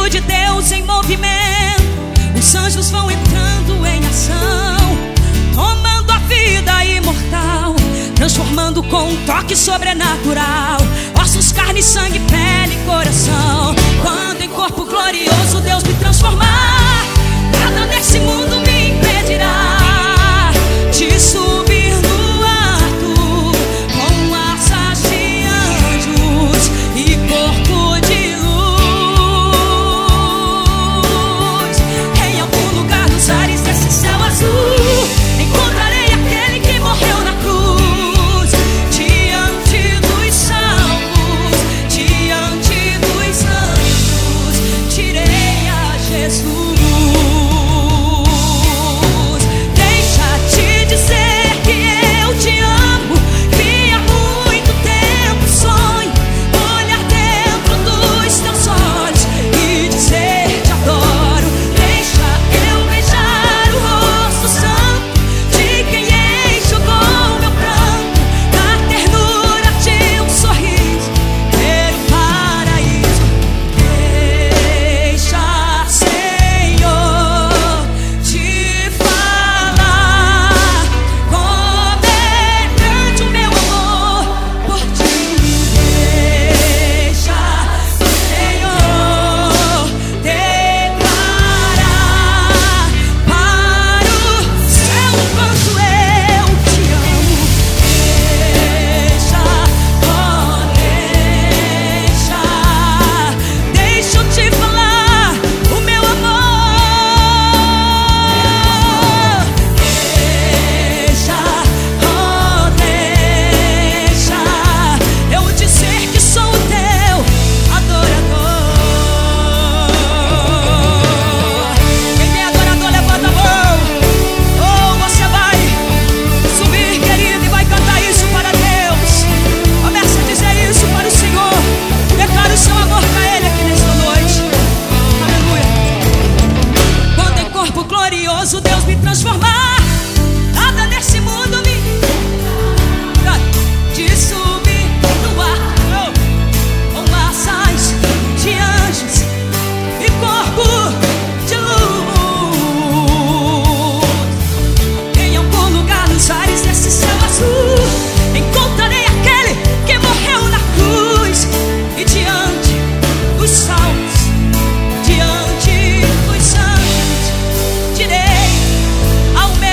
Espírito de Deus em movimento, os anjos vão entrando em ação, tomando a vida imortal, transformando com um toque sobrenatural ossos, carne, sangue, pele e coração. Quando em corpo glorioso Deus me transformar, nada nesse mundo me impedirá de subir no alto com asas de anjos e corpo de luz. Em algum lugar nos ares desse céu azul encontrarei aquele que morreu na cruz. Diante dos salvos, diante dos anjos, direi a Jesus. Deus me transformar, nada nesse mundo me de subir no ar com asas de anjos e corpo de luz. Em algum lugar nos ares desse céu azul encontrarei aquele que morreu na cruz, e diante dos salvos, diante dos anjos, direi ao meu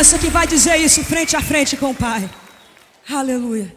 criança que vai dizer isso frente a frente com o Pai. Aleluia.